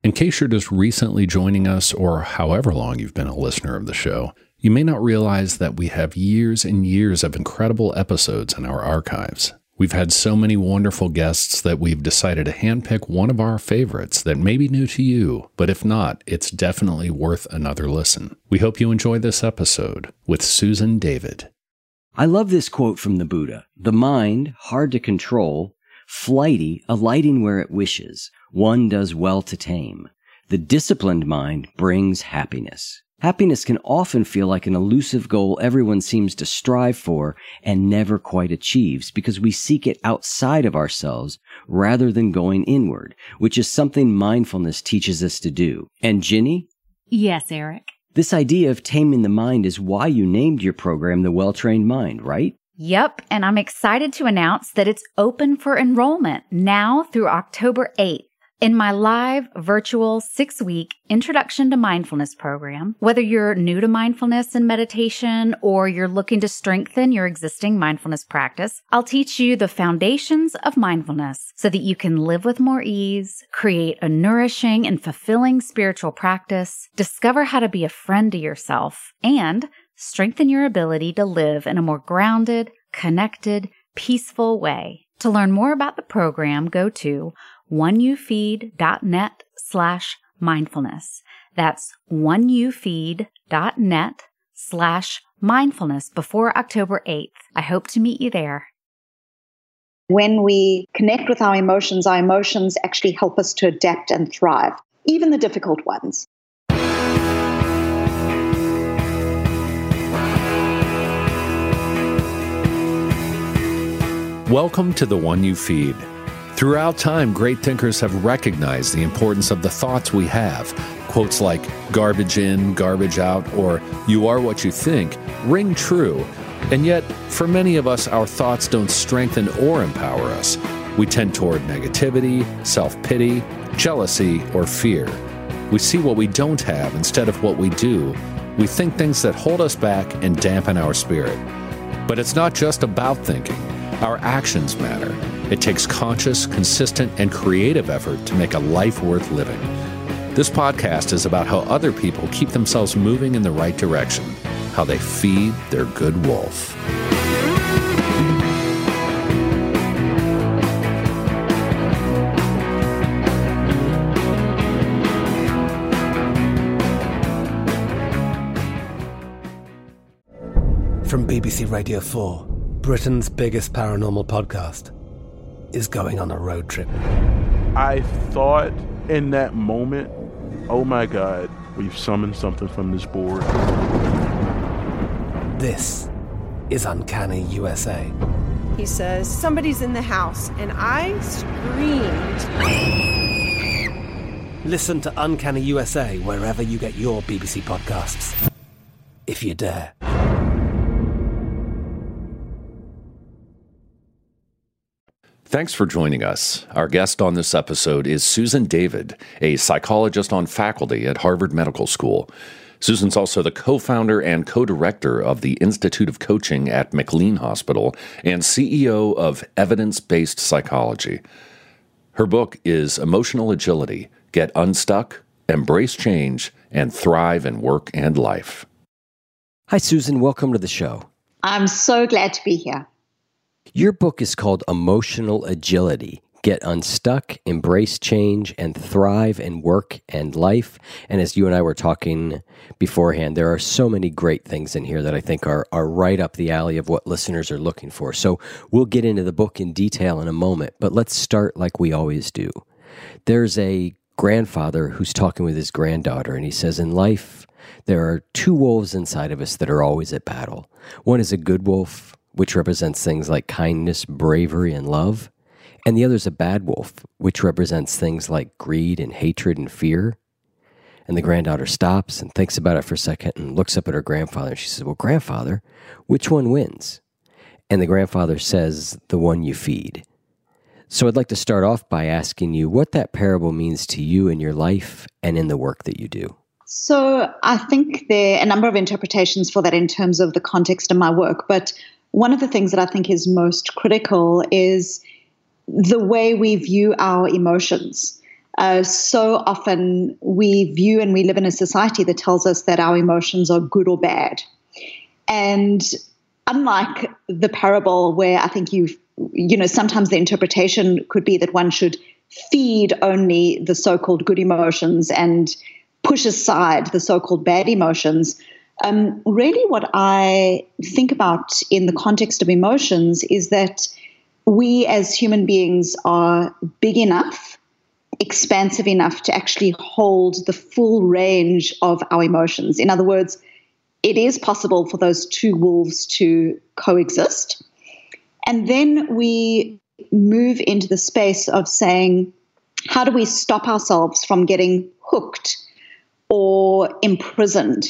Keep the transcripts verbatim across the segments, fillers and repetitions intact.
In case you're just recently joining us, or however long you've been a listener of the show, you may not realize that we have years and years of incredible episodes in our archives. We've had so many wonderful guests that we've decided to handpick one of our favorites that may be new to you, but if not, it's definitely worth another listen. We hope you enjoy this episode with Susan David. I love this quote from the Buddha. The mind, hard to control, flighty, alighting where it wishes, one does well to tame. The disciplined mind brings happiness. Happiness can often feel like an elusive goal everyone seems to strive for and never quite achieves because we seek it outside of ourselves rather than going inward, which is something mindfulness teaches us to do. And Ginny? Yes, Eric. This idea of taming the mind is why you named your program The Well-Trained Mind, right? Yep, and I'm excited to announce that it's open for enrollment now through October eighth. In my live, virtual, six-week Introduction to Mindfulness program, whether you're new to mindfulness and meditation or you're looking to strengthen your existing mindfulness practice, I'll teach you the foundations of mindfulness so that you can live with more ease, create a nourishing and fulfilling spiritual practice, discover how to be a friend to yourself, and strengthen your ability to live in a more grounded, connected, peaceful way. To learn more about the program, go to oneyoufeed.net slash mindfulness. That's oneyoufeed.net slash mindfulness before October eighth. I hope to meet you there. When we connect with our emotions, our emotions actually help us to adapt and thrive, even the difficult ones. Welcome to the One You Feed. Throughout time, great thinkers have recognized the importance of the thoughts we have. Quotes like, garbage in, garbage out, or you are what you think, ring true. And yet, for many of us, our thoughts don't strengthen or empower us. We tend toward negativity, self-pity, jealousy, or fear. We see what we don't have instead of what we do. We think things that hold us back and dampen our spirit. But it's not just about thinking. Our actions matter. It takes conscious, consistent, and creative effort to make a life worth living. This podcast is about how other people keep themselves moving in the right direction, how they feed their good wolf. From B B C Radio four, Britain's biggest paranormal podcast is going on a road trip. I thought in that moment, oh my God, we've summoned something from this board. This is Uncanny U S A. He says, somebody's in the house, and I screamed. Listen to Uncanny U S A wherever you get your B B C podcasts, if you dare. Thanks for joining us. Our guest on this episode is Susan David, a psychologist on faculty at Harvard Medical School. Susan's also the co-founder and co-director of the Institute of Coaching at McLean Hospital and C E O of Evidence-Based Psychology. Her book is Emotional Agility: Get Unstuck, Embrace Change, and Thrive in Work and Life. Hi, Susan. Welcome to the show. I'm so glad to be here. Your book is called Emotional Agility: Get Unstuck, Embrace Change, and Thrive in Work and Life. And as you and I were talking beforehand, there are so many great things in here that I think are, are right up the alley of what listeners are looking for. So we'll get into the book in detail in a moment, but let's start like we always do. There's a grandfather who's talking with his granddaughter, and he says, in life, there are two wolves inside of us that are always at battle. One is a good wolf, which represents things like kindness, bravery, and love. And the other is a bad wolf, which represents things like greed and hatred and fear. And the granddaughter stops and thinks about it for a second and looks up at her grandfather. And she says, well, grandfather, which one wins? And the grandfather says, the one you feed. So I'd like to start off by asking you what that parable means to you in your life and in the work that you do. So I think there are a number of interpretations for that in terms of the context of my work. But one of the things that I think is most critical is the way we view our emotions. Uh, so often we view and we live in a society that tells us that our emotions are good or bad. And unlike the parable where I think you've, you know, sometimes the interpretation could be that one should feed only the so-called good emotions and push aside the so-called bad emotions. Um, really what I think about in the context of emotions is that we as human beings are big enough, expansive enough to actually hold the full range of our emotions. In other words, it is possible for those two wolves to coexist. And then we move into the space of saying, how do we stop ourselves from getting hooked or imprisoned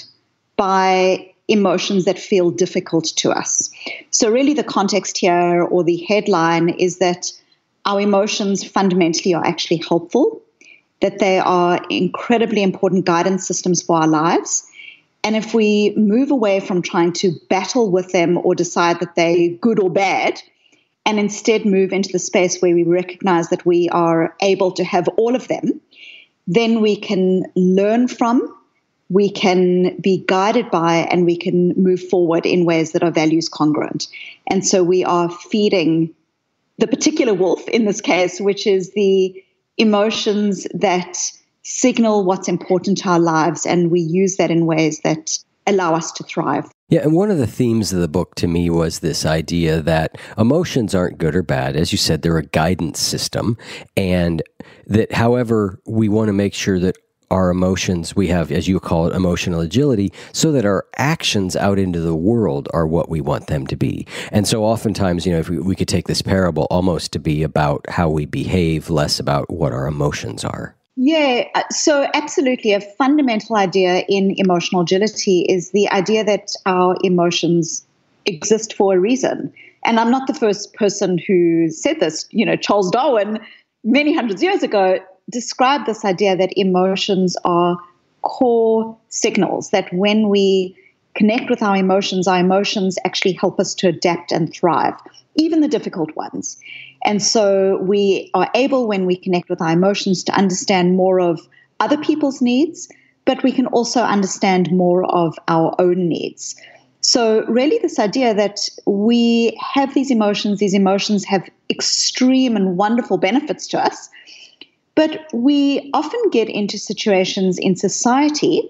by emotions that feel difficult to us? So really the context here, or the headline, is that our emotions fundamentally are actually helpful, that they are incredibly important guidance systems for our lives. And if we move away from trying to battle with them or decide that they're good or bad, and instead move into the space where we recognize that we are able to have all of them, then we can learn from, we can be guided by, and we can move forward in ways that are values congruent. And so we are feeding the particular wolf in this case, which is the emotions that signal what's important to our lives, and we use that in ways that allow us to thrive. Yeah, and one of the themes of the book to me was this idea that emotions aren't good or bad. As you said, they're a guidance system, and that however, we want to make sure that our emotions, we have, as you call it, emotional agility, so that our actions out into the world are what we want them to be. And so oftentimes, you know, if we, we could take this parable almost to be about how we behave, less about what our emotions are. Yeah, so absolutely. A fundamental idea in emotional agility is the idea that our emotions exist for a reason. And I'm not the first person who said this. You know, Charles Darwin, many hundreds of years ago, described this idea that emotions are core signals, that when we connect with our emotions, our emotions actually help us to adapt and thrive, even the difficult ones. And so we are able, when we connect with our emotions, to understand more of other people's needs, but we can also understand more of our own needs. So really this idea that we have these emotions, these emotions have extreme and wonderful benefits to us, but we often get into situations in society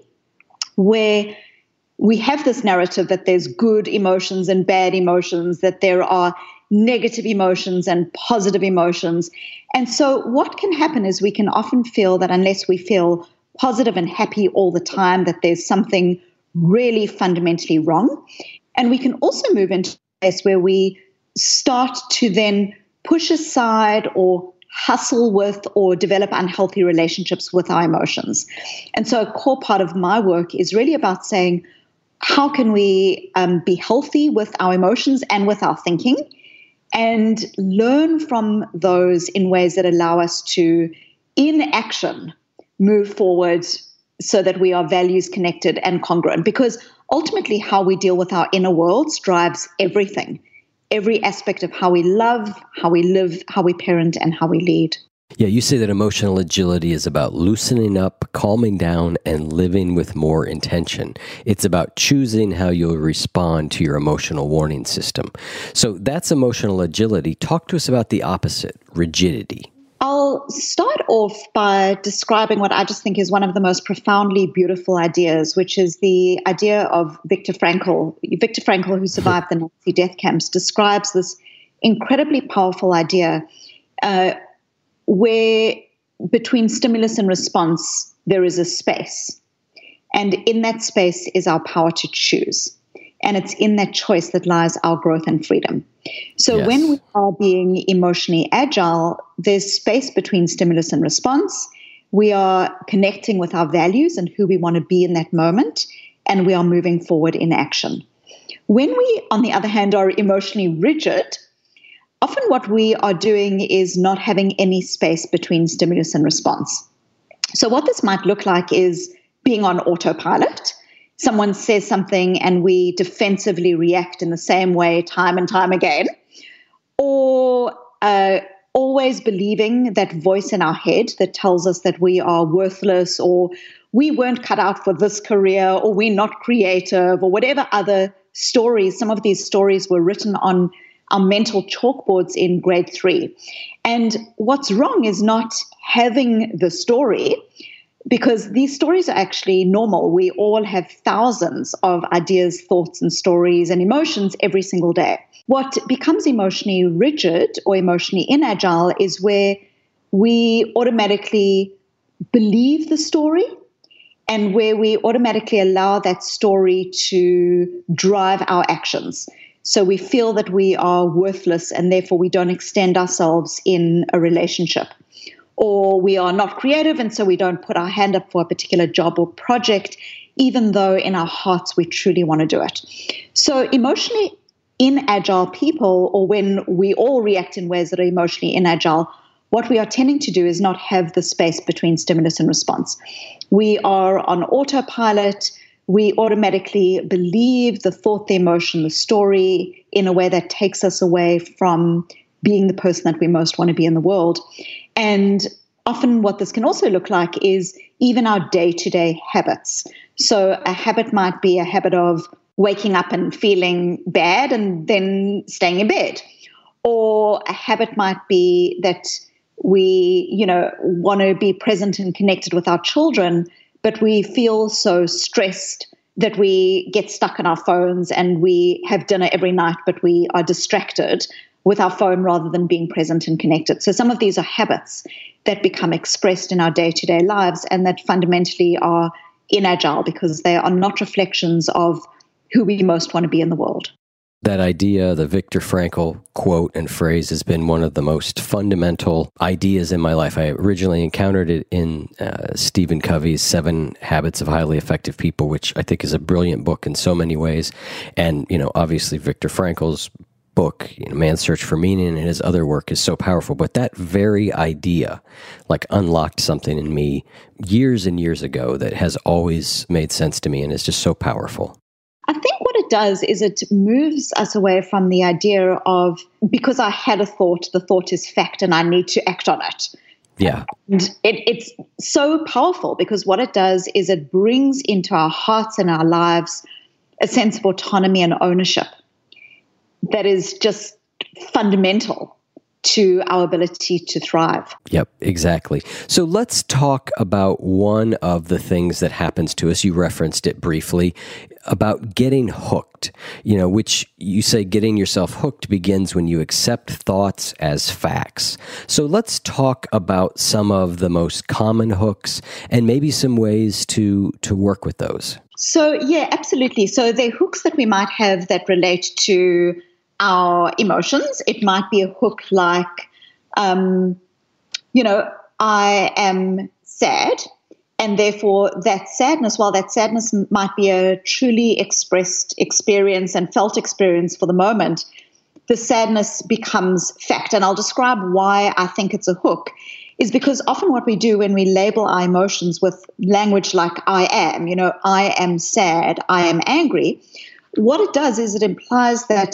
where we have this narrative that there's good emotions and bad emotions, that there are negative emotions and positive emotions. And so what can happen is we can often feel that unless we feel positive and happy all the time, that there's something really fundamentally wrong. And we can also move into a place where we start to then push aside or hustle with or develop unhealthy relationships with our emotions. And so a core part of my work is really about saying, how can we um, be healthy with our emotions and with our thinking, and learn from those in ways that allow us to, in action, move forward so that we are values connected and congruent. Because ultimately how we deal with our inner worlds drives everything, every aspect of how we love, how we live, how we parent, and how we lead. Yeah, you say that emotional agility is about loosening up, calming down, and living with more intention. It's about choosing how you'll respond to your emotional warning system. So that's emotional agility. Talk to us about the opposite, rigidity. I'll start off by describing what I just think is one of the most profoundly beautiful ideas, which is the idea of Viktor Frankl. Viktor Frankl, who survived the Nazi death camps, describes this incredibly powerful idea uh, where between stimulus and response, there is a space. And in that space is our power to choose. And it's in that choice that lies our growth and freedom. So Yes. when we are being emotionally agile, there's space between stimulus and response. We are connecting with our values and who we want to be in that moment, and we are moving forward in action. When we, on the other hand, are emotionally rigid, often what we are doing is not having any space between stimulus and response. So what this might look like is being on autopilot. Someone says something and we defensively react in the same way time and time again. Or uh, always believing that voice in our head that tells us that we are worthless, or we weren't cut out for this career, or we're not creative, or whatever other stories. Some of these stories were written on our mental chalkboards in grade three. And what's wrong is not having the story, because these stories are actually normal. We all have thousands of ideas, thoughts, and stories and emotions every single day. What becomes emotionally rigid or emotionally inagile is where we automatically believe the story, and where we automatically allow that story to drive our actions. So we feel that we are worthless and therefore we don't extend ourselves in a relationship. Or we are not creative and so we don't put our hand up for a particular job or project, even though in our hearts we truly want to do it. So emotionally inagile people, or when we all react in ways that are emotionally inagile, what we are tending to do is not have the space between stimulus and response. We are on autopilot. We automatically believe the thought, the emotion, the story in a way that takes us away from being the person that we most want to be in the world. And often what this can also look like is even our day-to-day habits. So a habit might be a habit of waking up and feeling bad and then staying in bed. Or a habit might be that we, you know, want to be present and connected with our children, but we feel so stressed that we get stuck in our phones and we have dinner every night, but we are distracted with our phone rather than being present and connected. So some of these are habits that become expressed in our day-to-day lives and that fundamentally are inagile because they are not reflections of who we most want to be in the world. That idea, the Viktor Frankl quote and phrase, has been one of the most fundamental ideas in my life. I originally encountered it in uh, Stephen Covey's Seven Habits of Highly Effective People, which I think is a brilliant book in so many ways. And, you know, obviously Viktor Frankl's book, you know, Man's Search for Meaning, and his other work is so powerful. But that very idea, like, unlocked something in me years and years ago that has always made sense to me and is just so powerful. I think what it does is it moves us away from the idea of, because I had a thought, the thought is fact and I need to act on it. Yeah. And it, it's so powerful because what it does is it brings into our hearts and our lives a sense of autonomy and ownership that is just fundamental to our ability to thrive. Yep, exactly. So let's talk about one of the things that happens to us. You referenced it briefly about getting hooked, you know, which you say getting yourself hooked begins when you accept thoughts as facts. So let's talk about some of the most common hooks and maybe some ways to, to work with those. So, yeah, absolutely. So there are hooks that we might have that relate to our emotions. It might be a hook like, um, you know, I am sad, and therefore that sadness, while that sadness might be a truly expressed experience and felt experience for the moment, the sadness becomes fact. And I'll describe why I think it's a hook, is because often what we do when we label our emotions with language like I am, you know, I am sad, I am angry, what it does is it implies that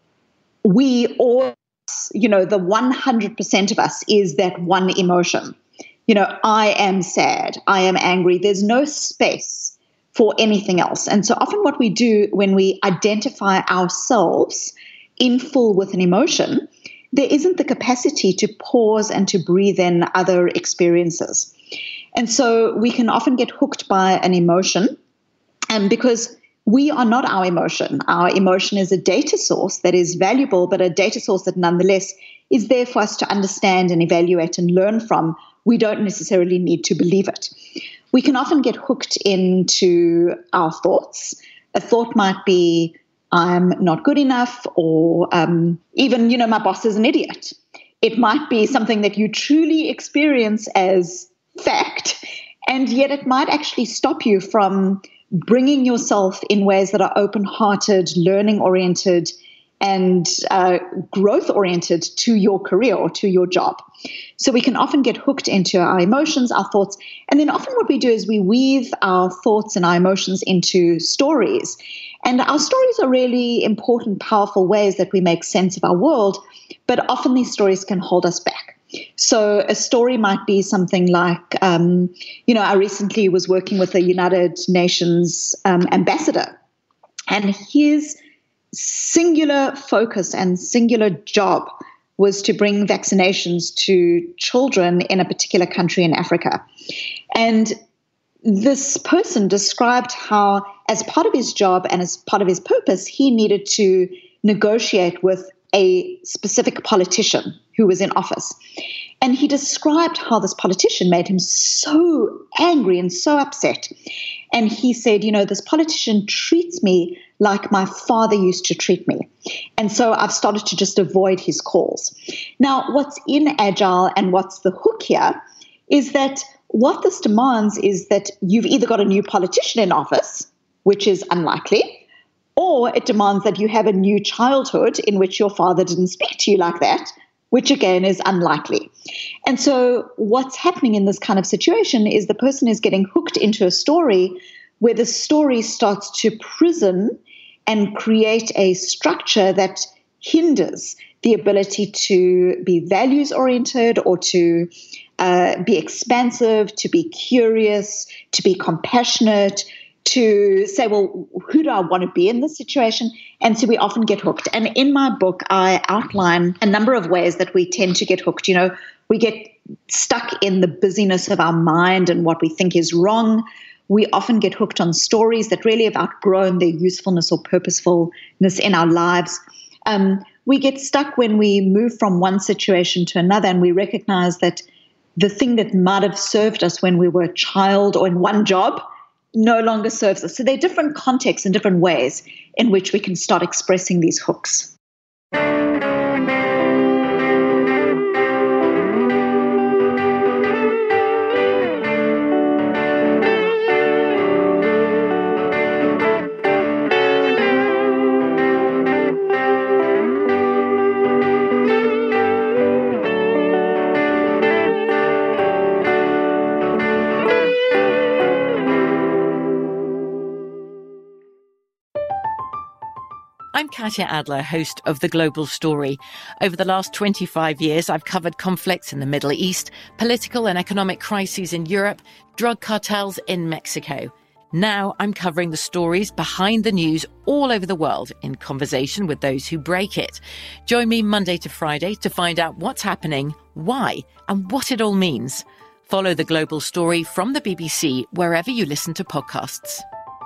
we all, you know, the one hundred percent of us is that one emotion. You know, I am sad, I am angry. There's no space for anything else. And so often what we do when we identify ourselves in full with an emotion, there isn't the capacity to pause and to breathe in other experiences. And so we can often get hooked by an emotion, and because we are not our emotion. Our emotion is a data source that is valuable, but a data source that nonetheless is there for us to understand and evaluate and learn from. We don't necessarily need to believe it. We can often get hooked into our thoughts. A thought might be, I'm not good enough, or um, even, you know, my boss is an idiot. It might be something that you truly experience as fact, and yet it might actually stop you from bringing yourself in ways that are open-hearted, learning-oriented, and uh, growth-oriented to your career or to your job. So we can often get hooked into our emotions, our thoughts, and then often what we do is we weave our thoughts and our emotions into stories. And our stories are really important, powerful ways that we make sense of our world, but often these stories can hold us back. So a story might be something like, um, you know, I recently was working with a United Nations um, ambassador, and his singular focus and singular job was to bring vaccinations to children in a particular country in Africa. And this person described how, as part of his job and as part of his purpose, he needed to negotiate with a specific politician who was in office. And he described how this politician made him so angry and so upset. And he said, you know, this politician treats me like my father used to treat me. And so I've started to just avoid his calls. Now, what's in Agile and what's the hook here is that what this demands is that you've either got a new politician in office, which is unlikely, or it demands that you have a new childhood in which your father didn't speak to you like that, which again is unlikely. And so what's happening in this kind of situation is the person is getting hooked into a story where the story starts to prison and create a structure that hinders the ability to be values-oriented or to uh, be expansive, to be curious, to be compassionate, to say, well, who do I want to be in this situation? And so we often get hooked. And in my book, I outline a number of ways that we tend to get hooked. You know, we get stuck in the busyness of our mind and what we think is wrong. We often get hooked on stories that really have outgrown their usefulness or purposefulness in our lives. Um, we get stuck when we move from one situation to another and we recognize that the thing that might have served us when we were a child or in one job no longer serves us. So there are different contexts and different ways in which we can start expressing these hooks. I'm Katya Adler, host of The Global Story. Over the last twenty-five years, I've covered conflicts in the Middle East, political and economic crises in Europe, drug cartels in Mexico. Now I'm covering the stories behind the news all over the world in conversation with those who break it. Join me Monday to Friday to find out what's happening, why, and what it all means. Follow The Global Story from the B B C wherever you listen to podcasts.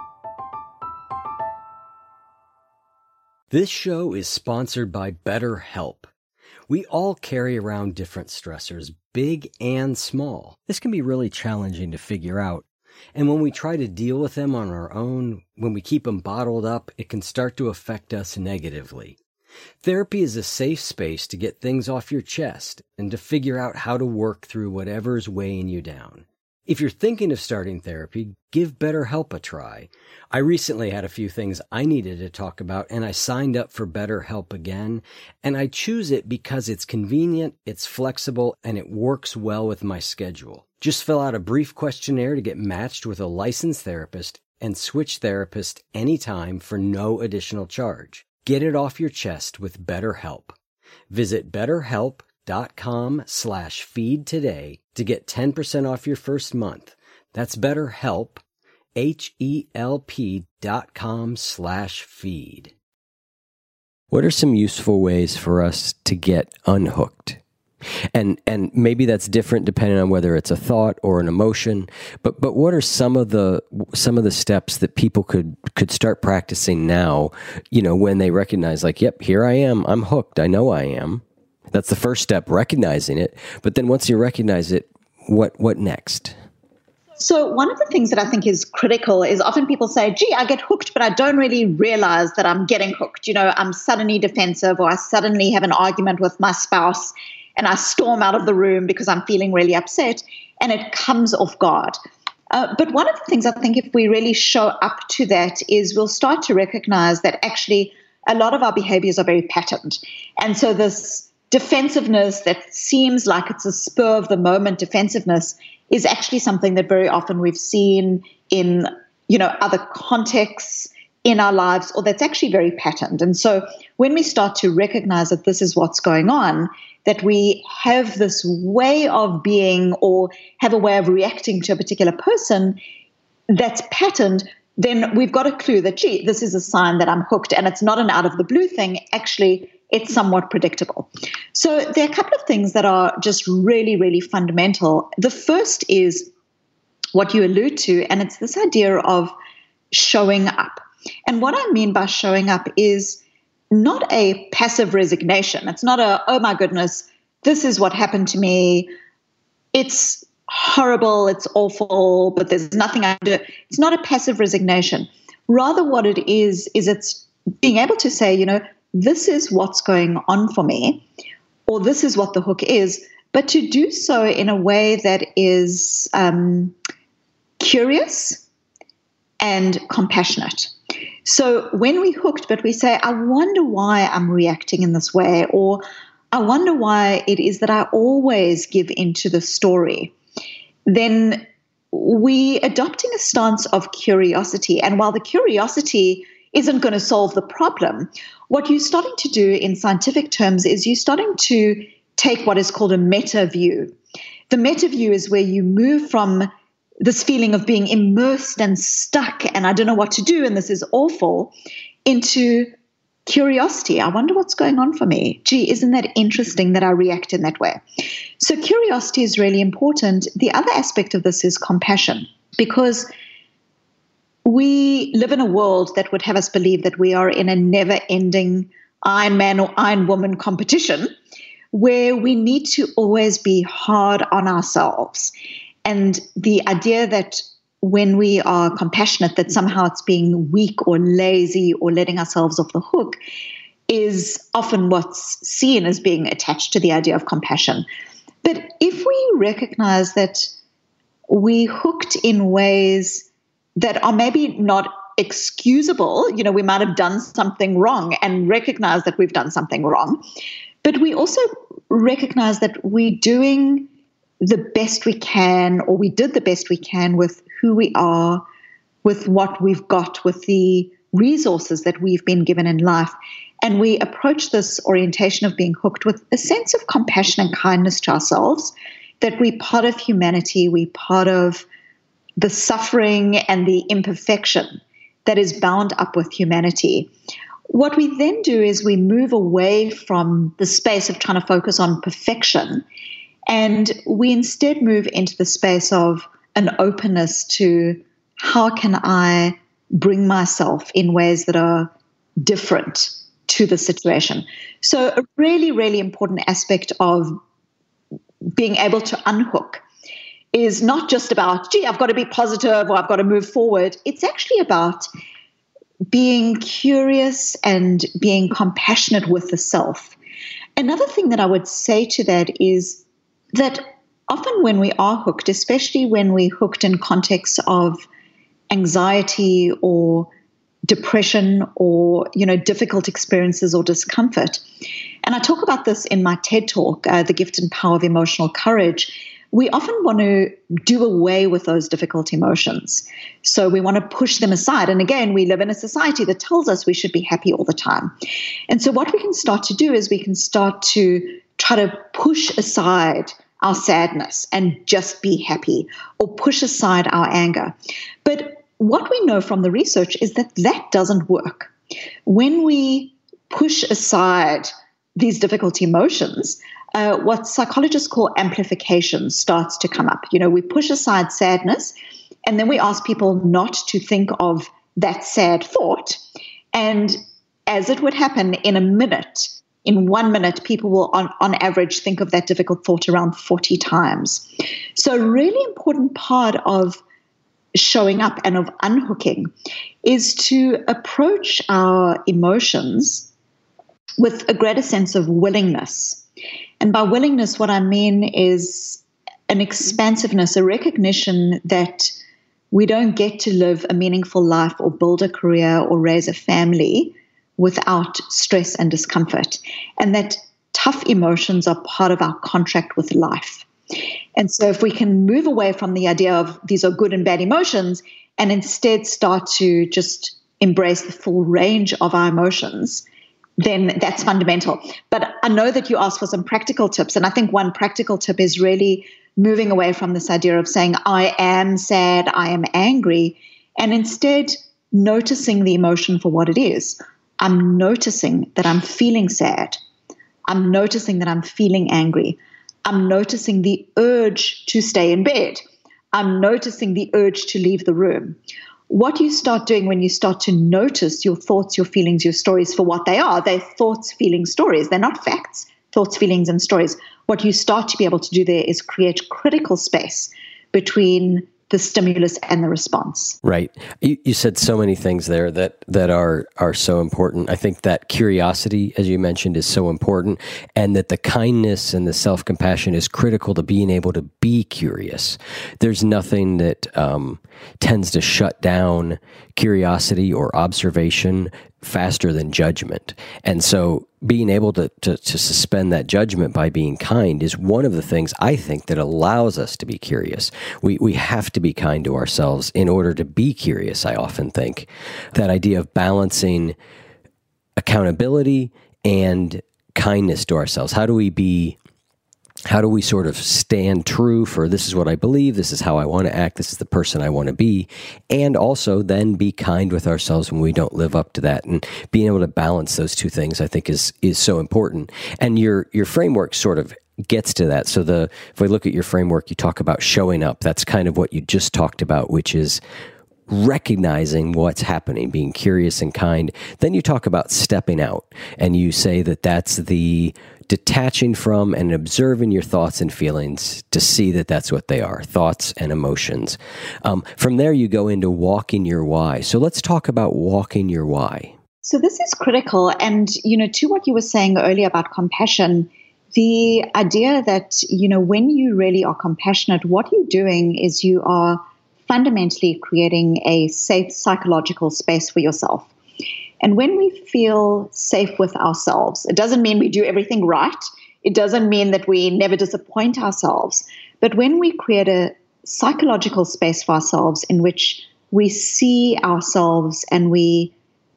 This show is sponsored by BetterHelp. We all carry around different stressors, big and small. This can be really challenging to figure out. And when we try to deal with them on our own, when we keep them bottled up, it can start to affect us negatively. Therapy is a safe space to get things off your chest and to figure out how to work through whatever's weighing you down. If you're thinking of starting therapy, give BetterHelp a try. I recently had a few things I needed to talk about, and I signed up for BetterHelp again. And I choose it because it's convenient, it's flexible, and it works well with my schedule. Just fill out a brief questionnaire to get matched with a licensed therapist and switch therapist anytime for no additional charge. Get it off your chest with BetterHelp. Visit BetterHelp. dot com slash feed today to get ten percent off your first month. That's BetterHelp, H-E-L-P dot com slash feed. What are some useful ways for us to get unhooked? And and maybe that's different depending on whether it's a thought or an emotion. But but what are some of the some of the steps that people could could start practicing now, you know, when they recognize, like, yep, here I am, I'm hooked, I know I am. That's the first step, recognizing it. But then once you recognize it, what what next? So one of the things that I think is critical is often people say, gee, I get hooked, but I don't really realize that I'm getting hooked. You know, I'm suddenly defensive, or I suddenly have an argument with my spouse and I storm out of the room because I'm feeling really upset, and it comes off guard. Uh, but one of the things I think, if we really show up to that, is we'll start to recognize that actually a lot of our behaviors are very patterned. And so this defensiveness that seems like it's a spur of the moment defensiveness is actually something that very often we've seen in, you know, other contexts, in our lives or that's actually very patterned. And so when we start to recognize that this is what's going on, that we have this way of being or have a way of reacting to a particular person that's patterned, then we've got a clue that, gee, this is a sign that I'm hooked, and it's not an out of the blue thing. Actually, it's somewhat predictable. So there are a couple of things that are just really, really fundamental. The first is what you allude to, and it's this idea of showing up. And what I mean by showing up is not a passive resignation. It's not a, oh my goodness, this is what happened to me. It's horrible, it's awful, but there's nothing I can do. It's not a passive resignation. Rather what it is, is it's being able to say, you know, this is what's going on for me, or this is what the hook is, but to do so in a way that is um, curious and compassionate. So when we hooked, but we say, I wonder why I'm reacting in this way, or I wonder why it is that I always give into the story, then we adopting a stance of curiosity. And while the curiosity isn't going to solve the problem, what you're starting to do in scientific terms is you're starting to take what is called a meta view. The meta view is where you move from this feeling of being immersed and stuck and I don't know what to do and this is awful into curiosity. I wonder what's going on for me. Gee, isn't that interesting that I react in that way? So curiosity is really important. The other aspect of this is compassion, because we live in a world that would have us believe that we are in a never-ending Iron Man or Iron Woman competition where we need to always be hard on ourselves. And the idea that when we are compassionate, that somehow it's being weak or lazy or letting ourselves off the hook is often what's seen as being attached to the idea of compassion. But if we recognize that we hooked in ways that are maybe not excusable, you know, we might have done something wrong and recognize that we've done something wrong, but we also recognize that we're doing the best we can, or we did the best we can with who we are, with what we've got, with the resources that we've been given in life. And we approach this orientation of being hooked with a sense of compassion and kindness to ourselves, that we're part of humanity, we're part of the suffering and the imperfection that is bound up with humanity. What we then do is we move away from the space of trying to focus on perfection, and we instead move into the space of an openness to how can I bring myself in ways that are different to the situation. So a really, really important aspect of being able to unhook is not just about, gee, I've got to be positive or I've got to move forward. It's actually about being curious and being compassionate with the self. Another thing that I would say to that is that often when we are hooked, especially when we're hooked in contexts of anxiety or depression or, you know, difficult experiences or discomfort, and I talk about this in my TED Talk, uh, The Gift and Power of Emotional Courage, we often want to do away with those difficult emotions. So we want to push them aside. And again, we live in a society that tells us we should be happy all the time. And so what we can start to do is we can start to try to push aside our sadness and just be happy, or push aside our anger. But what we know from the research is that that doesn't work. When we push aside these difficult emotions, uh, what psychologists call amplification starts to come up. You know, we push aside sadness, and then we ask people not to think of that sad thought. And as it would happen in a minute, in one minute, people will, on, on average, think of that difficult thought around forty times. So a really important part of showing up and of unhooking is to approach our emotions with a greater sense of willingness. And by willingness, what I mean is an expansiveness, a recognition that we don't get to live a meaningful life or build a career or raise a family without stress and discomfort, and that tough emotions are part of our contract with life. And so if we can move away from the idea of these are good and bad emotions and instead start to just embrace the full range of our emotions, then that's fundamental. But I know that you asked for some practical tips. And I think one practical tip is really moving away from this idea of saying, I am sad, I am angry, and instead noticing the emotion for what it is. I'm noticing that I'm feeling sad. I'm noticing that I'm feeling angry. I'm noticing the urge to stay in bed. I'm noticing the urge to leave the room. What you start doing when you start to notice your thoughts, your feelings, your stories for what they are, they're thoughts, feelings, stories. They're not facts, thoughts, feelings, and stories. What you start to be able to do there is create critical space between the stimulus and the response. Right. You, you said so many things there that, that are, are so important. I think that curiosity, as you mentioned, is so important, and that the kindness and the self-compassion is critical to being able to be curious. There's nothing that um, tends to shut down curiosity or observation faster than judgment. And so being able to, to, to suspend that judgment by being kind is one of the things I think that allows us to be curious. We we have to be kind to ourselves in order to be curious, I often think. That idea of balancing accountability and kindness to ourselves. How do we be How do we sort of stand true for this is what I believe, this is how I want to act, this is the person I want to be, and also then be kind with ourselves when we don't live up to that. And being able to balance those two things, I think, is is so important. And your your framework sort of gets to that. So the if we look at your framework, you talk about showing up. That's kind of what you just talked about, which is recognizing what's happening, being curious and kind. Then you talk about stepping out, and you say that that's the detaching from and observing your thoughts and feelings to see that that's what they are, thoughts and emotions. Um, from there, you go into walking your why. So let's talk about walking your why. So this is critical. And, you know, to what you were saying earlier about compassion, the idea that, you know, when you really are compassionate, what you're doing is you are fundamentally creating a safe psychological space for yourself. And when we feel safe with ourselves, it doesn't mean we do everything right. It doesn't mean that we never disappoint ourselves. But when we create a psychological space for ourselves in which we see ourselves and we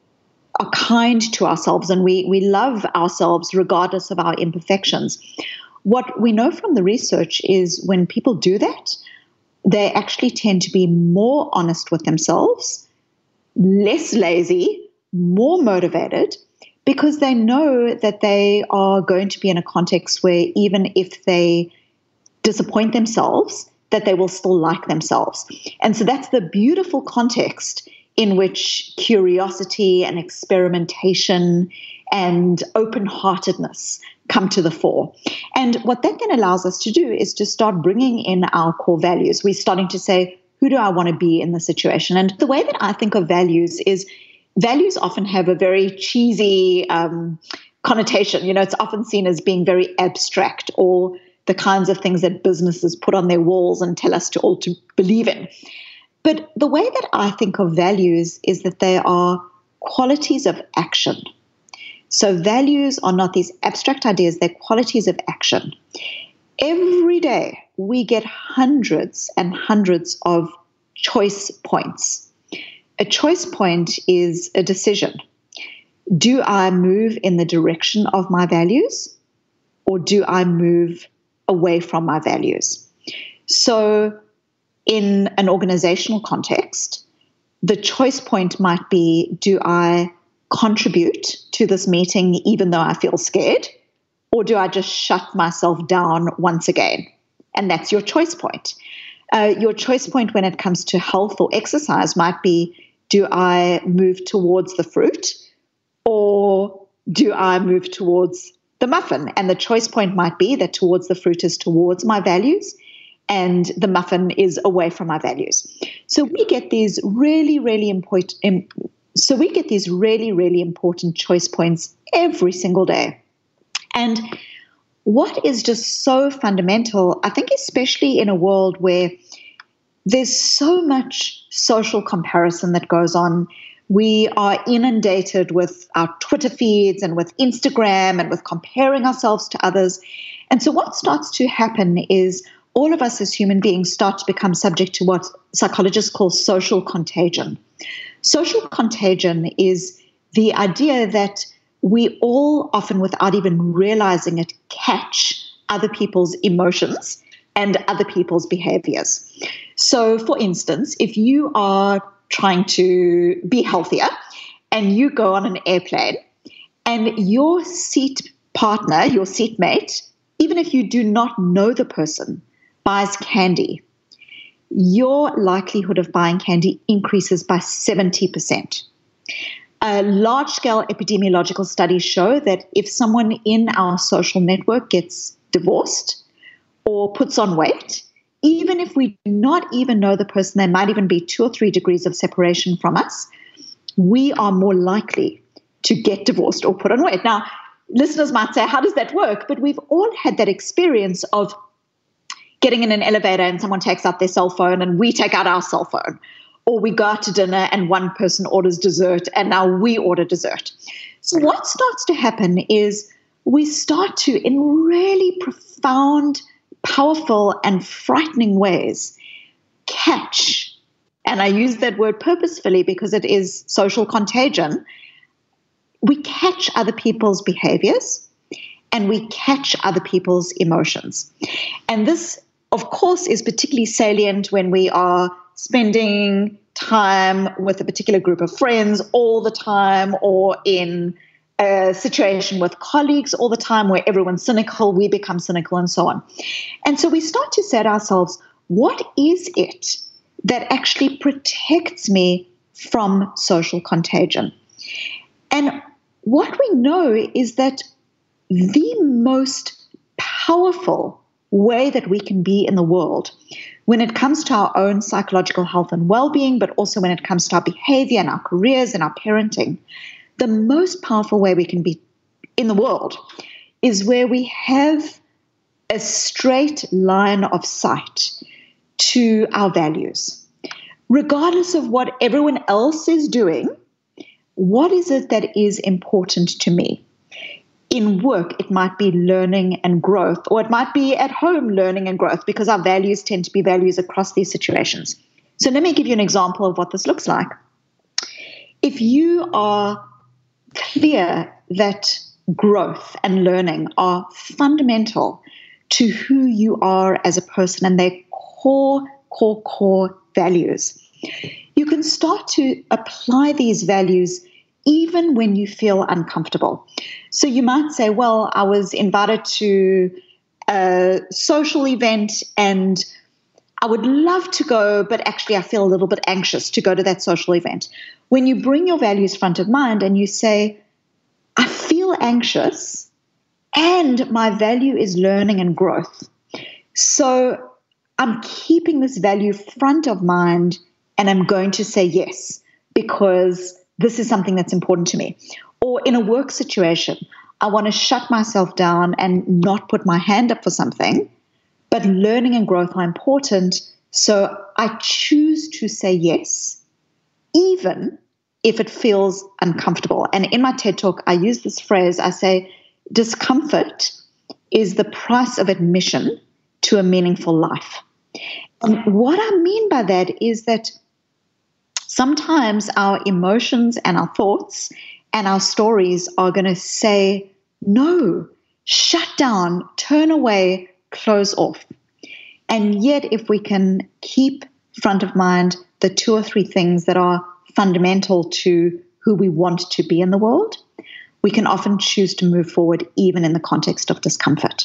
are kind to ourselves and we, we love ourselves regardless of our imperfections, what we know from the research is when people do that, they actually tend to be more honest with themselves, less lazy, more motivated, because they know that they are going to be in a context where even if they disappoint themselves, that they will still like themselves. And so that's the beautiful context in which curiosity and experimentation and open-heartedness come to the fore. And what that then allows us to do is to start bringing in our core values. We're starting to say, who do I want to be in the situation? And the way that I think of values is values often have a very cheesy um, connotation. You know, it's often seen as being very abstract, or the kinds of things that businesses put on their walls and tell us to all to believe in. But the way that I think of values is that they are qualities of action. So values are not these abstract ideas, they're qualities of action. Every day we get hundreds and hundreds of choice points. A choice point is a decision. Do I move in the direction of my values, or do I move away from my values? So in an organizational context, the choice point might be, do I contribute to this meeting even though I feel scared, or do I just shut myself down once again? And that's your choice point. Uh, your choice point when it comes to health or exercise might be, do I move towards the fruit, or do I move towards the muffin? And the choice point might be that towards the fruit is towards my values, and the muffin is away from my values. So we get these really, really important. Um, so we get these really, really important choice points every single day. And what is just so fundamental, I think, especially in a world where there's so much social comparison that goes on. We are inundated with our Twitter feeds and with Instagram and with comparing ourselves to others. And so what starts to happen is all of us as human beings start to become subject to what psychologists call social contagion. Social contagion is the idea that we all often, without even realizing it, catch other people's emotions and other people's behaviors. So, for instance, if you are trying to be healthier and you go on an airplane and your seat partner, your seatmate, even if you do not know the person, buys candy, your likelihood of buying candy increases by seventy percent. Uh, large-scale epidemiological studies show that if someone in our social network gets divorced or puts on weight, even if we do not even know the person, there might even be two or three degrees of separation from us, we are more likely to get divorced or put on weight. Now, listeners might say, how does that work? But we've all had that experience of getting in an elevator and someone takes out their cell phone and we take out our cell phone. Or we go out to dinner and one person orders dessert and now we order dessert. So what starts to happen is we start to, in really profound, powerful, and frightening ways, catch, and I use that word purposefully because it is social contagion, we catch other people's behaviors and we catch other people's emotions. And this, of course, is particularly salient when we are spending time with a particular group of friends all the time, or in a situation with colleagues all the time where everyone's cynical, we become cynical, and so on. And so we start to say to ourselves, what is it that actually protects me from social contagion? And what we know is that the most powerful way that we can be in the world when it comes to our own psychological health and well-being, but also when it comes to our behavior and our careers and our parenting, the most powerful way we can be in the world is where we have a straight line of sight to our values. Regardless of what everyone else is doing, what is it that is important to me? In work, it might be learning and growth, or it might be at home learning and growth, because our values tend to be values across these situations. So let me give you an example of what this looks like. If you are clear that growth and learning are fundamental to who you are as a person and their core, core, core values, you can start to apply these values even when you feel uncomfortable. So you might say, well, I was invited to a social event and I would love to go, but actually I feel a little bit anxious to go to that social event. When you bring your values front of mind and you say, I feel anxious and my value is learning and growth, so I'm keeping this value front of mind and I'm going to say yes because this is something that's important to me. Or in a work situation, I want to shut myself down and not put my hand up for something, but learning and growth are important, so I choose to say yes, even if it feels uncomfortable. And in my TED Talk, I use this phrase. I say, discomfort is the price of admission to a meaningful life. And what I mean by that is that sometimes our emotions and our thoughts and our stories are going to say, no, shut down, turn away, close off. And yet, if we can keep front of mind the two or three things that are fundamental to who we want to be in the world, we can often choose to move forward even in the context of discomfort.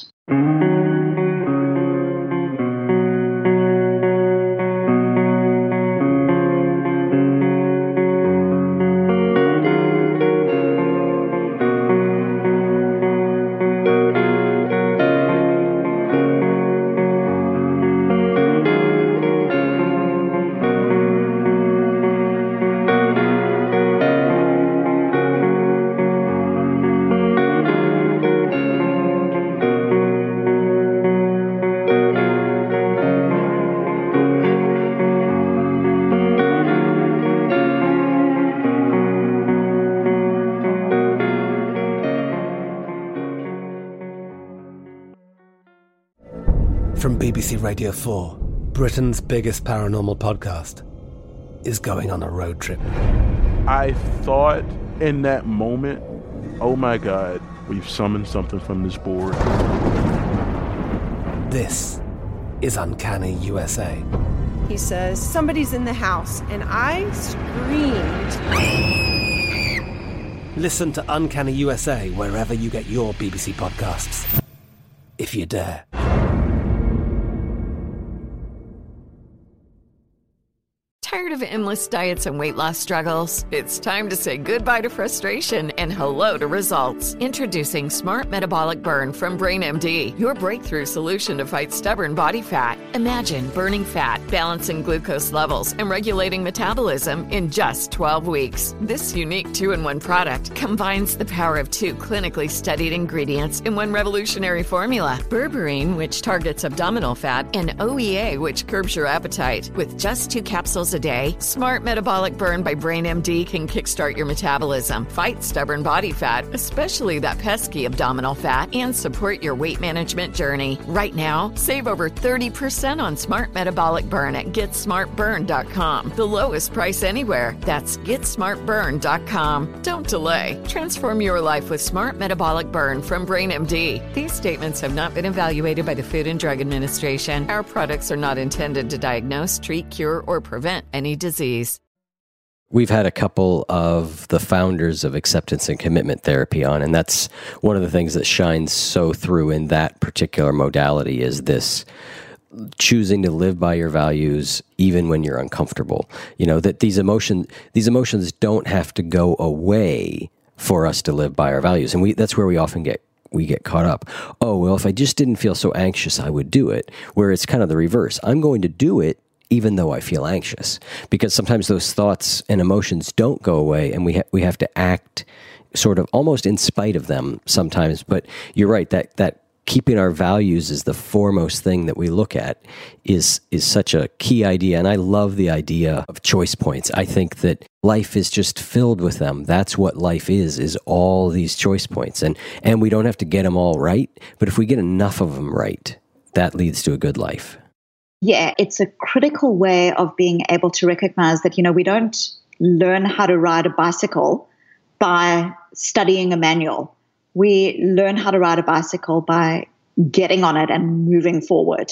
From B B C Radio four, Britain's biggest paranormal podcast is going on a road trip. I thought in that moment, oh my God, we've summoned something from this board. This is Uncanny U S A. He says, somebody's in the house, and I screamed. Listen to Uncanny U S A wherever you get your B B C podcasts, if you dare. Tired of endless diets and weight loss struggles? It's time to say goodbye to frustration and hello to results. Introducing Smart Metabolic Burn from BrainMD, your breakthrough solution to fight stubborn body fat. Imagine burning fat, balancing glucose levels, and regulating metabolism in just twelve weeks. This unique two-in-one product combines the power of two clinically studied ingredients in one revolutionary formula. Berberine, which targets abdominal fat, and O E A, which curbs your appetite. With just two capsules a day, Smart Metabolic Burn by BrainMD can kickstart your metabolism, fight stubborn body fat, especially that pesky abdominal fat, and support your weight management journey. Right now, save over thirty percent on Smart Metabolic Burn at get smart burn dot com. The lowest price anywhere. That's get smart burn dot com. Don't delay. Transform your life with Smart Metabolic Burn from BrainMD. These statements have not been evaluated by the Food and Drug Administration. Our products are not intended to diagnose, treat, cure, or prevent any disease. We've had a couple of the founders of acceptance and commitment therapy on, and that's one of the things that shines so through in that particular modality is this choosing to live by your values even when you're uncomfortable. You know, that these emotions these emotions don't have to go away for us to live by our values. And we that's where we often get we get caught up. Oh, well, if I just didn't feel so anxious, I would do it. Where it's kind of the reverse. I'm going to do it even though I feel anxious, because sometimes those thoughts and emotions don't go away, and we ha- we have to act sort of almost in spite of them sometimes. But you're right, that that keeping our values is the foremost thing that we look at is is such a key idea. And I love the idea of choice points. I think that life is just filled with them. That's what life is, is all these choice points. And and we don't have to get them all right, but if we get enough of them right, that leads to a good life. Yeah, it's a critical way of being able to recognize that, you know, we don't learn how to ride a bicycle by studying a manual. We learn how to ride a bicycle by getting on it and moving forward.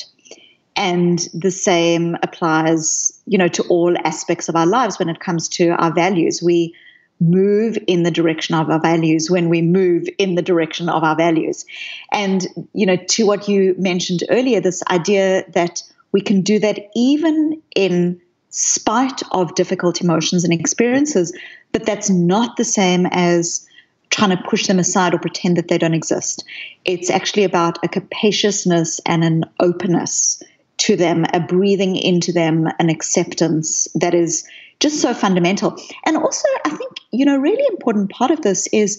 And the same applies, you know, to all aspects of our lives when it comes to our values. We move in the direction of our values when we move in the direction of our values. And, you know, to what you mentioned earlier, this idea that we can do that even in spite of difficult emotions and experiences, but that's not the same as trying to push them aside or pretend that they don't exist. It's actually about a capaciousness and an openness to them, a breathing into them, an acceptance that is just so fundamental. And also, I think, you know, a really important part of this is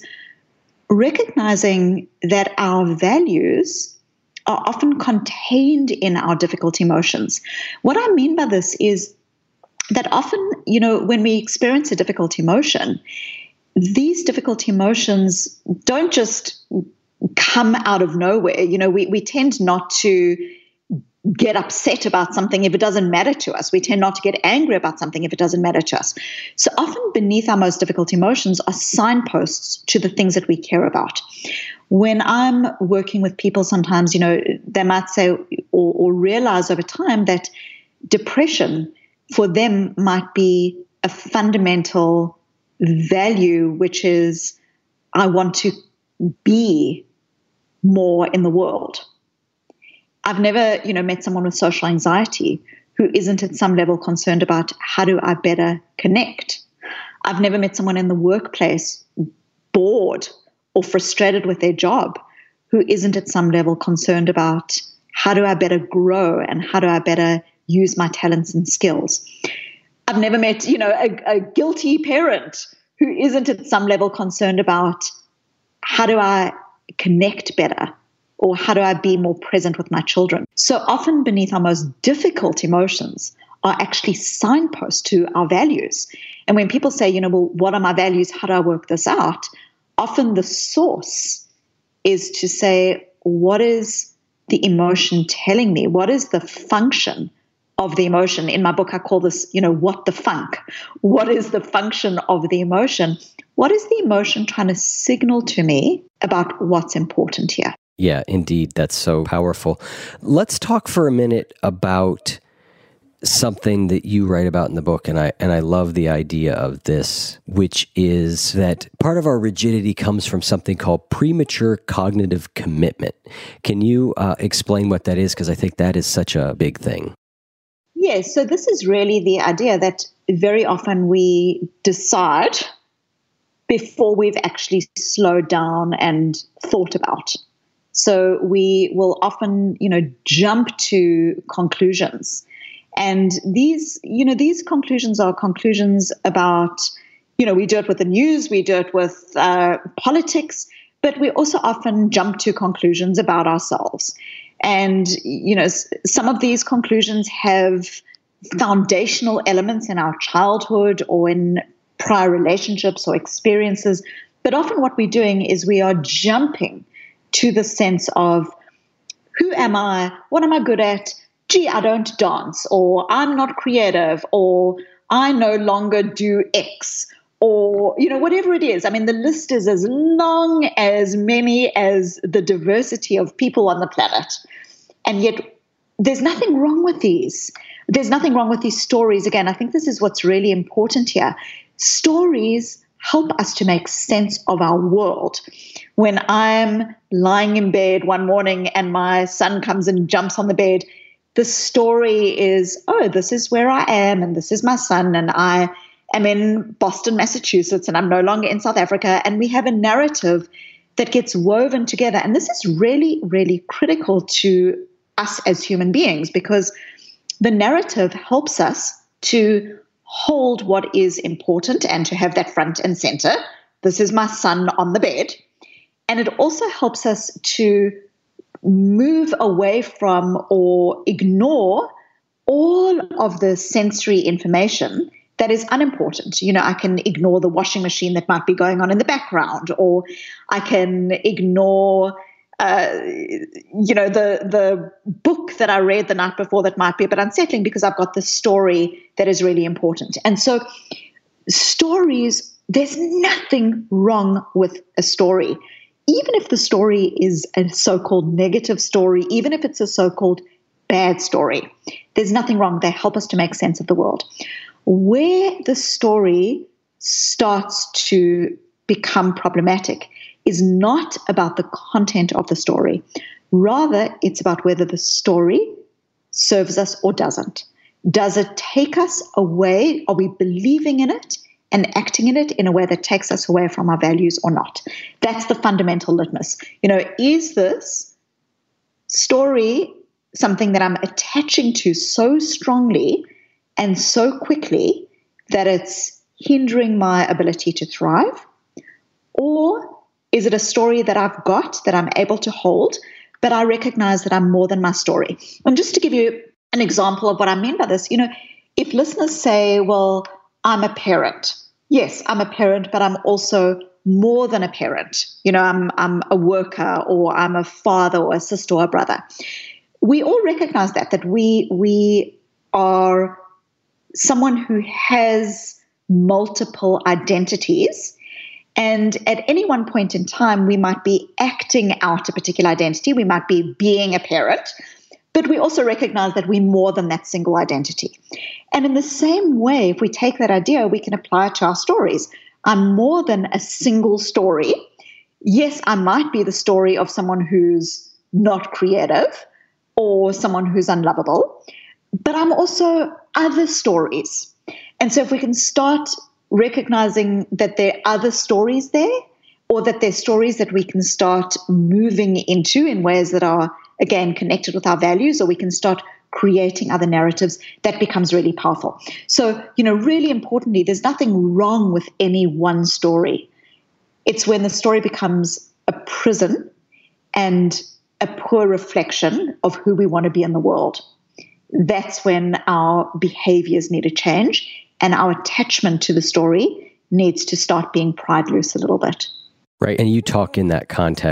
recognizing that our values are often contained in our difficult emotions. What I mean by this is that often, you know, when we experience a difficult emotion, these difficult emotions don't just come out of nowhere. You know, we, we tend not to get upset about something if it doesn't matter to us. We tend not to get angry about something if it doesn't matter to us. So often beneath our most difficult emotions are signposts to the things that we care about. When I'm working with people, sometimes, you know, they might say or, or realize over time that depression for them might be a fundamental value, which is, I want to be more in the world. I've never, you know, met someone with social anxiety who isn't at some level concerned about how do I better connect. I've never met someone in the workplace bored or frustrated with their job who isn't at some level concerned about how do I better grow and how do I better use my talents and skills. I've never met, you know, a, a guilty parent who isn't at some level concerned about how do I connect better or how do I be more present with my children. So often beneath our most difficult emotions are actually signposts to our values. And when people say, you know, well, what are my values? How do I work this out? Often the source is to say, what is the emotion telling me? What is the function of the emotion. In my book, I call this, you know, what the funk? What is the function of the emotion? What is the emotion trying to signal to me about what's important here? Yeah, indeed. That's so powerful. Let's talk for a minute about something that you write about in the book, and I and I love the idea of this, which is that part of our rigidity comes from something called premature cognitive commitment. Can you uh, explain what that is? Because I think that is such a big thing. Yes, so this is really the idea that very often we decide before we've actually slowed down and thought about. So we will often, you know, jump to conclusions. And these, you know, these conclusions are conclusions about, you know, we do it with the news, we do it with uh, politics, but we also often jump to conclusions about ourselves. And, you know, some of these conclusions have foundational elements in our childhood or in prior relationships or experiences. But often what we're doing is we are jumping to the sense of, who am I? What am I good at? Gee, I don't dance, or I'm not creative, or I no longer do X, or, you know, whatever it is. I mean, the list is as long as many as the diversity of people on the planet. And yet there's nothing wrong with these. There's nothing wrong with these stories. Again, I think this is what's really important here. Stories help us to make sense of our world. When I'm lying in bed one morning and my son comes and jumps on the bed, the story is, oh, this is where I am, and this is my son, and I am in Boston, Massachusetts, and I'm no longer in South Africa. And we have a narrative that gets woven together. And this is really, really critical to us as human beings, because the narrative helps us to hold what is important and to have that front and center. This is my son on the bed. And it also helps us to move away from or ignore all of the sensory information that is unimportant. You know, I can ignore the washing machine that might be going on in the background, or I can ignore, uh, you know, the the book that I read the night before that might be a bit unsettling because I've got the story that is really important. And so stories, there's nothing wrong with a story. Even if the story is a so-called negative story, even if it's a so-called bad story, there's nothing wrong. They help us to make sense of the world. Where the story starts to become problematic is not about the content of the story. Rather, it's about whether the story serves us or doesn't. Does it take us away? Are we believing in it and acting in it in a way that takes us away from our values or not? That's the fundamental litmus. You know, is this story something that I'm attaching to so strongly and so quickly that it's hindering my ability to thrive? Or is it a story that I've got that I'm able to hold, but I recognize that I'm more than my story? And just to give you an example of what I mean by this, you know, if listeners say, well, I'm a parent. Yes, I'm a parent, but I'm also more than a parent. You know, I'm I'm a worker, or I'm a father or a sister or a brother. We all recognize that, that we we are someone who has multiple identities. And at any one point in time, we might be acting out a particular identity. We might be being a parent, but we also recognize that we're more than that single identity. And in the same way, if we take that idea, we can apply it to our stories. I'm more than a single story. Yes, I might be the story of someone who's not creative or someone who's unlovable, but I'm also other stories. And so if we can start recognizing that there are other stories there, or that there are stories that we can start moving into in ways that are, again, connected with our values, or we can start creating other narratives, that becomes really powerful. So, you know, really importantly, there's nothing wrong with any one story. It's when the story becomes a prison and a poor reflection of who we want to be in the world. That's when our behaviors need to change, and our attachment to the story needs to start being pried loose a little bit. Right. And you talk in that context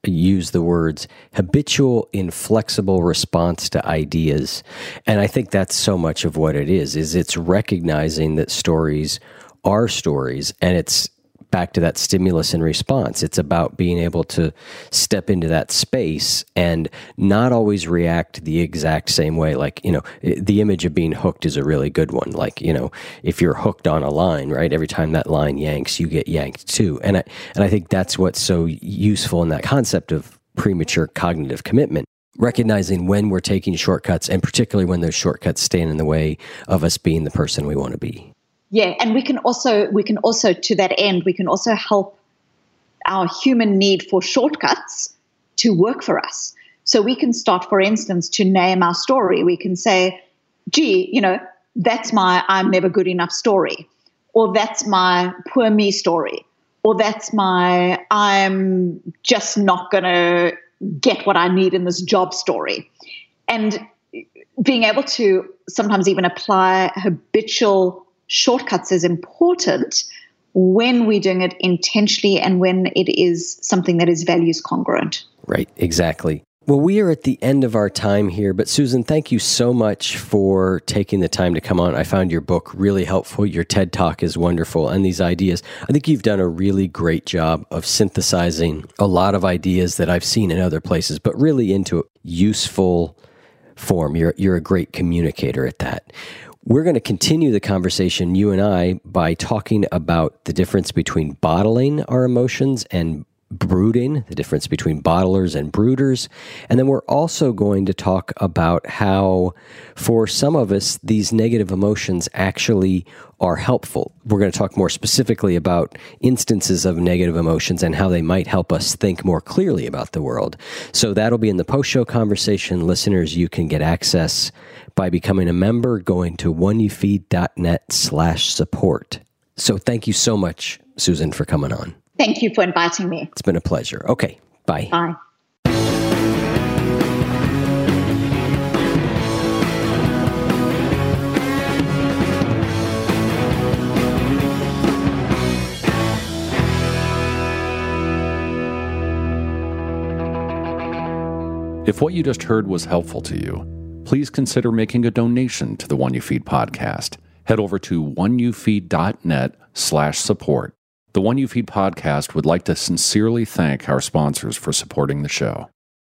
use the words habitual, inflexible response to ideas. And I think that's so much of what it is, is it's recognizing that stories are stories, and it's back to that stimulus and response. It's about being able to step into that space and not always react the exact same way. Like, you know, the image of being hooked is a really good one. Like, you know, if you're hooked on a line, right, every time that line yanks, you get yanked too. And I, and I think that's what's so useful in that concept of premature cognitive commitment. Recognizing when we're taking shortcuts, and particularly when those shortcuts stand in the way of us being the person we want to be. Yeah, and we can also, we can also, to that end, we can also help our human need for shortcuts to work for us. So we can start, for instance, to name our story. We can say, gee, you know, that's my I'm never good enough story, or that's my poor me story, or that's my I'm just not going to get what I need in this job story. And being able to sometimes even apply habitual shortcuts is important when we're doing it intentionally and when it is something that is values congruent. Right, exactly. Well, we are at the end of our time here, but Susan, thank you so much for taking the time to come on. I found your book really helpful. Your TED Talk is wonderful, and these ideas. I think you've done a really great job of synthesizing a lot of ideas that I've seen in other places, but really into a useful form. You're, you're a great communicator at that. We're going to continue the conversation, you and I, by talking about the difference between bottling our emotions and brooding, the difference between bottlers and brooders. And then we're also going to talk about how, for some of us, these negative emotions actually are helpful. We're going to talk more specifically about instances of negative emotions and how they might help us think more clearly about the world. So that'll be in the post-show conversation. Listeners, you can get access by becoming a member, going to oneyoufeed.net slash support. So thank you so much, Susan, for coming on. Thank you for inviting me. It's been a pleasure. Okay, bye. Bye. If what you just heard was helpful to you, please consider making a donation to the One You Feed podcast. Head over to oneyoufeed.net slash support. The One You Feed podcast would like to sincerely thank our sponsors for supporting the show.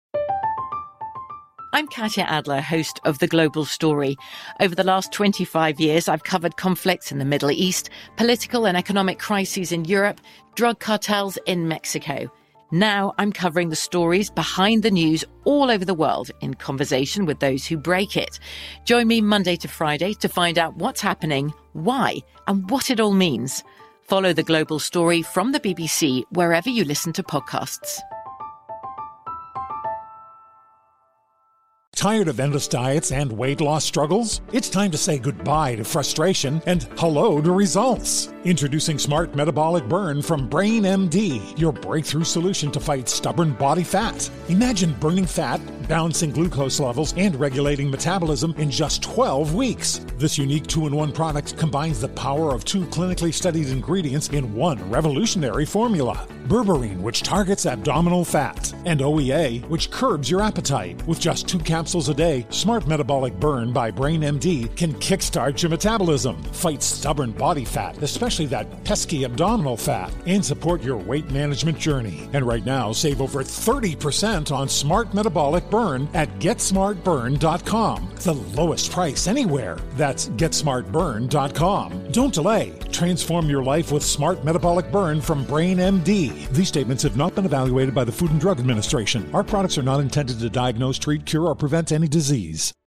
I'm Katya Adler, host of The Global Story. Over the last twenty-five years, I've covered conflicts in the Middle East, political and economic crises in Europe, drug cartels in Mexico. Now I'm covering the stories behind the news all over the world in conversation with those who break it. Join me Monday to Friday to find out what's happening, why, and what it all means. Follow The Global Story from the B B C wherever you listen to podcasts. Tired of endless diets and weight loss struggles? It's time to say goodbye to frustration and hello to results. Introducing Smart Metabolic Burn from Brain M D, your breakthrough solution to fight stubborn body fat. Imagine burning fat, balancing glucose levels, and regulating metabolism in just twelve weeks. This unique two-in-one product combines the power of two clinically studied ingredients in one revolutionary formula. Berberine, which targets abdominal fat, and O E A, which curbs your appetite. With just two capsules a day, Smart Metabolic Burn by Brain M D can kickstart your metabolism, fight stubborn body fat, especially that pesky abdominal fat, and support your weight management journey. And right now, save over thirty percent on Smart Metabolic Burn at get smart burn dot com. The lowest price anywhere. That's get smart burn dot com. Don't delay. Transform your life with Smart Metabolic Burn from Brain M D. These statements have not been evaluated by the Food and Drug Administration. Our products are not intended to diagnose, treat, cure, or prevent any disease.